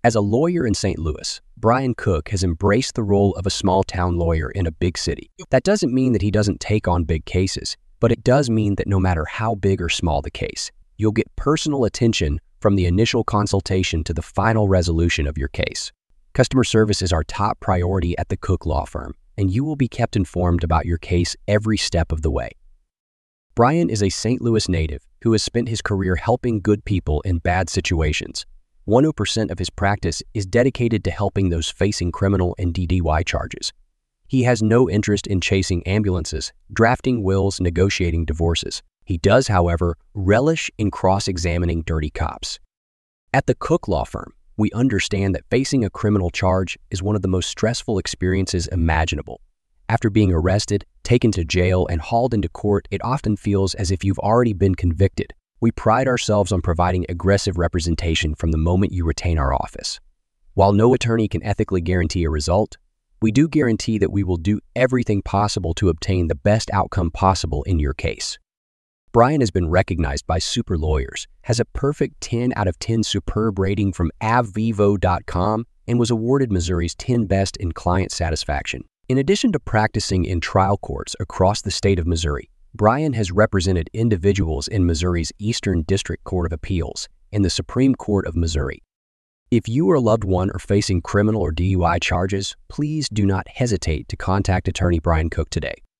As a lawyer in St. Louis, Brian Cook has embraced the role of a small-town lawyer in a big city. That doesn't mean that he doesn't take on big cases, but it does mean that no matter how big or small the case, you'll get personal attention from the initial consultation to the final resolution of your case. Customer service is our top priority at the Cook Law Firm, and you will be kept informed about your case every step of the way. Brian is a St. Louis native who has spent his career helping good people in bad situations. 100% of his practice is dedicated to helping those facing criminal and DWI charges. He has no interest in chasing ambulances, drafting wills, negotiating divorces. He does, however, relish in cross-examining dirty cops. At the Cook Law Firm, we understand that facing a criminal charge is one of the most stressful experiences imaginable. After being arrested, taken to jail, and hauled into court, it often feels as if you've already been convicted. We pride ourselves on providing aggressive representation from the moment you retain our office. While no attorney can ethically guarantee a result, we do guarantee that we will do everything possible to obtain the best outcome possible in your case. Brian has been recognized by Super Lawyers, has a perfect 10 out of 10 superb rating from avvivo.com, and was awarded Missouri's 10 Best in Client Satisfaction. In addition to practicing in trial courts across the state of Missouri, Brian has represented individuals in Missouri's Eastern District Court of Appeals and the Supreme Court of Missouri. If you or a loved one are facing criminal or DUI charges, please do not hesitate to contact attorney Brian Cook today.